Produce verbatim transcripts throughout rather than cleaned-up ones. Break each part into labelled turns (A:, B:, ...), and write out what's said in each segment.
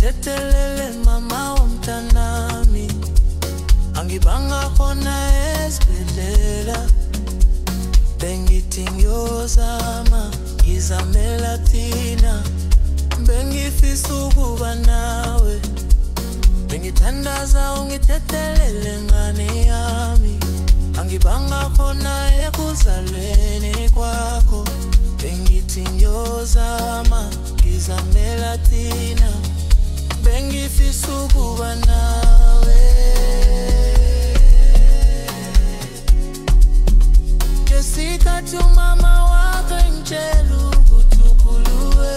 A: ungithethelele mama womntanami, angibanga khona esibhedlela, bengithi ngiyozama ngizamela thina, bengifisa ukuba nawe, bengithandaza ungithethelele ngane yami, angibanga khona ekuzalweni kwakho, bengithi ngiyozama ngizamela thina, bengifisa ukuba nawe. Ngesikhathi umama wakho engitshela ukuthi ukhuluwe,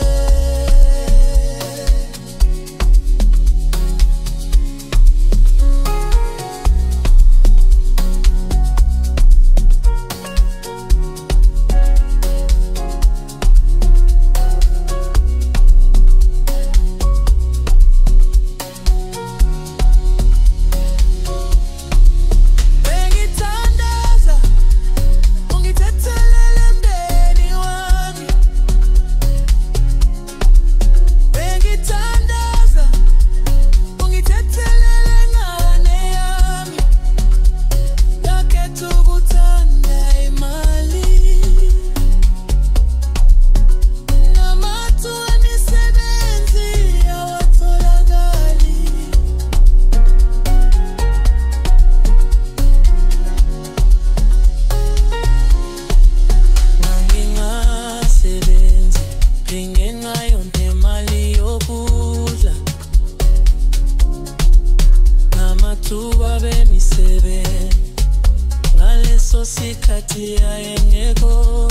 A: tuba bemisebe ngaleso sikhathi ayengekho,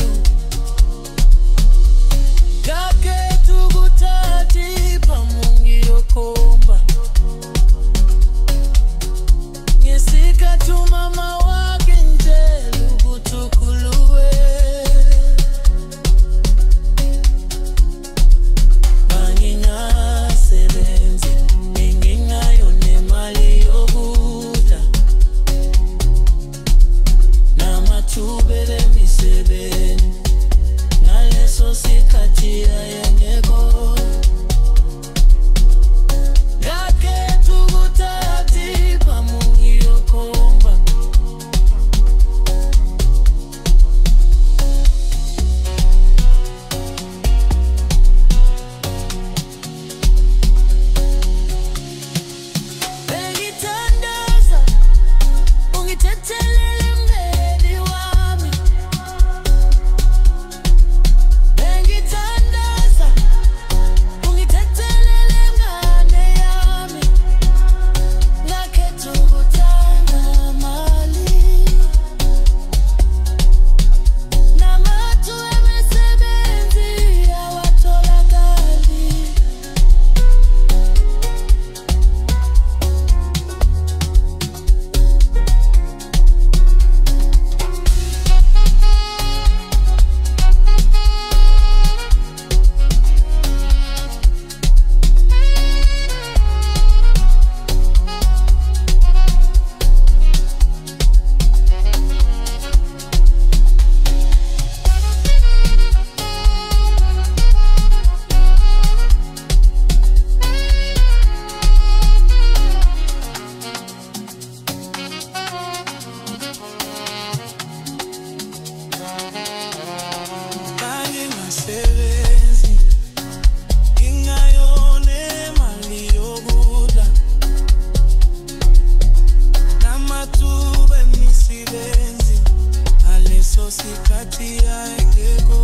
A: kake tukuthathi phamungi yokhomba, ngesikhathi umama wakhe ngitshela ukuthi ukhuluwe, bangingasebenzi ngingayo nemali yokudla, namathuba emisebenzi ngaleso sikhathi ayengekho, kake tukuthathi phamungi yokhomba, bengithandaza ungithethelele mngeni wami, bengithandaza ungithethelele ngane yami, ngakhetha ukuthanda mali, namathuba emisebenzi awatholakali, bangingasebenzi ngingayo nemali yokudla, namathuba emisebenzi ngaleso sikhathi ayengekho,